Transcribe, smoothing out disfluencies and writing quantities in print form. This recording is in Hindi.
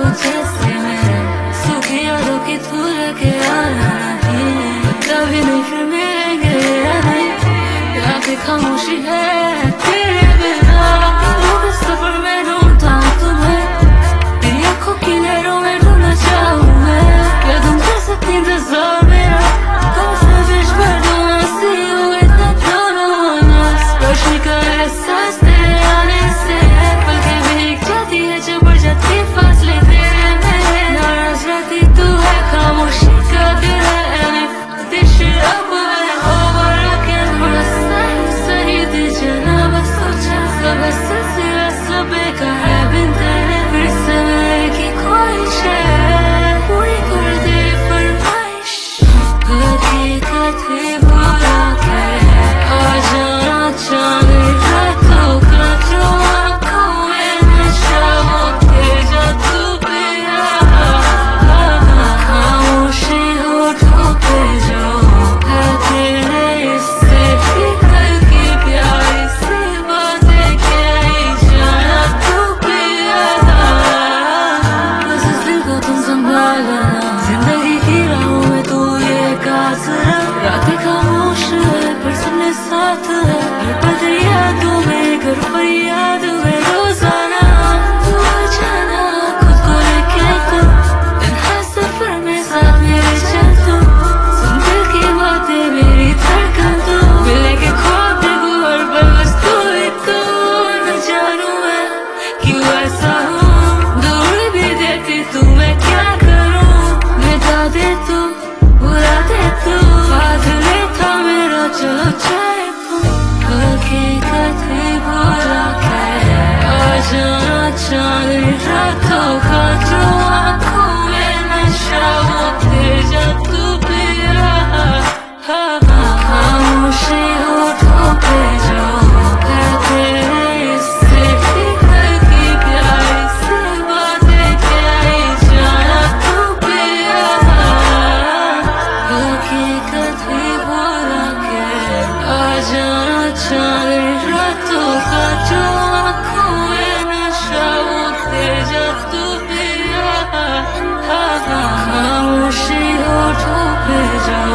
जैसे मैं सूखी यादों की धूल के आना नहीं, कभी नहीं फिर मिलेंगे या नहीं, रातें खामोशी है तेरे बिना। रोज सफर में ढूंढता हूँ तुम्हें, तेरी आंखों की लहरों में ढूंढना चाहूँ मैं, क्या तुम कर सकती इंतजार मेरा, तुमसे विश भर दूँ हंसी हो इतना दोनों होना। रोशनी का एहसास तेरे आने से है, पलकें भीग जाती है जब बढ़ जाती फासले तेरे मेरे। नाराज रहती तू है, खामोशी का दिल है, and if this shit up है over again, थोड़ा सही दीजिए ना बस सोचा, सब सिलसिला सब का है बिन तेरे, फिर से मिलने की ख्वाहिश है, पूरी कर दे फरमाइश। हकीकत ही भुला के आ जाना चांदी रातों का, जो आँखों में नशा वो तेजा तू पिया, खामोशी होठों पे जो है तेरे, इससे भी हल्की प्यारी सी बातें कह ही जाना तू पिया। बस इस दिल को तुम संभालना, जिंदगी की राहों में तू ये कासरा, रातें खामोश है पर सपने साथ है, हर पल तेरी यादों में घर पर याद है रोजाना। तू आ जाना खुद को लेके तू, तन्हा सफर में साथ मेरे चल तू, सुन दिल की बातें मेरी धड़कन तू, मिलने के ख्वाब देखूं हर पल बस तू ही तू। न जानूं मैं क्यों ऐसा हूँ, दूर भी देती तू मैं क्या करूँ, मिटा दे तू बुला दे तू, फासले था मेरा चलो जाए तू। हकीकत ही भुला के आ जाना चांदी रातों का, जो आँखों में नशा वो तेजा तू पिया, खामोशी होठों पे जो है तेरे, इससे भी हल्की प्यारी सी बातें कह ही जाना तू पिया। हकीकत ही भुला के आ जाना चांदी रातों का, जो आँखों में नशा वो तेजा तू पिया, खामोशी होठों पे जो